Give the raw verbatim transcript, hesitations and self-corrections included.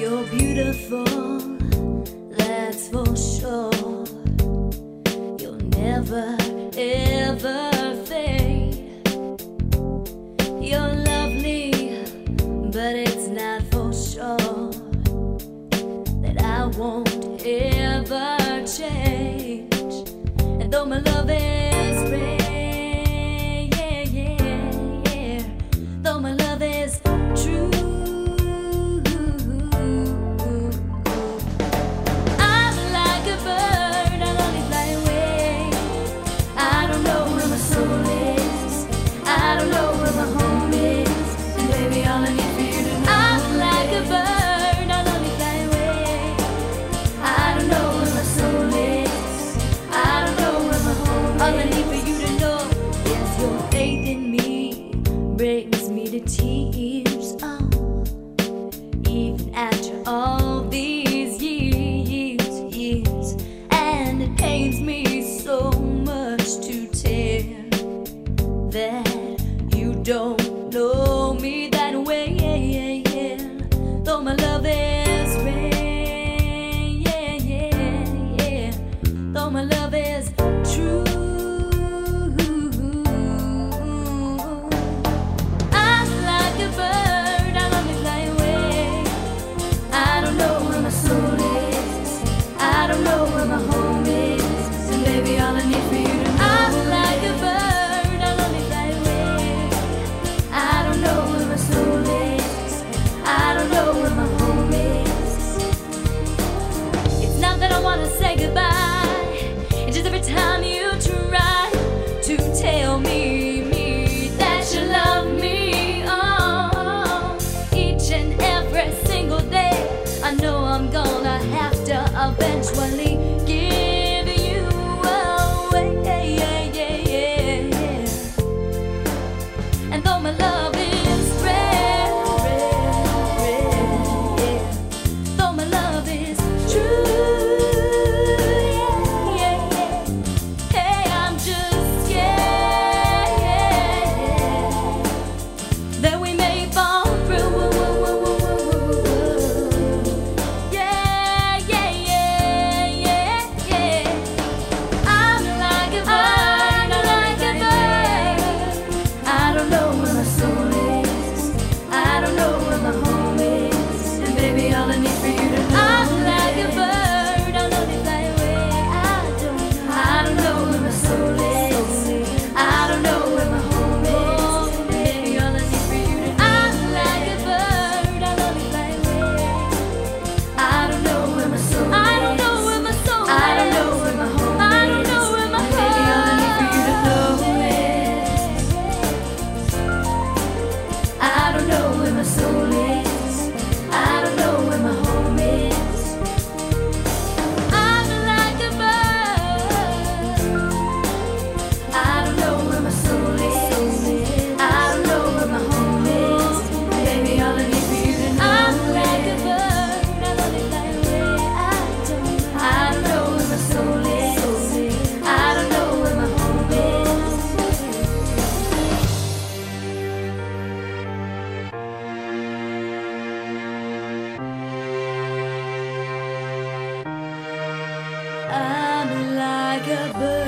You're beautiful, that's for sure. You'll never, ever fade. You're lovely, but it's not for sure that I won't ever change. And though my love is rare, yeah, yeah, yeah, though my love is true, brings me to tears, oh, even after all these years, years, and it pains me so much to tell that you don't know me that way, though my love is rare, yeah, yeah, yeah, though my love is true. Say goodbye. It's just every time you try to tell me, me that you love me, oh, each and every single day, I know I'm gonna have to eventually give you away, yeah, yeah, yeah, yeah. And though my love is rare, rare, rare, yeah, though my love is true, I'm like a bird.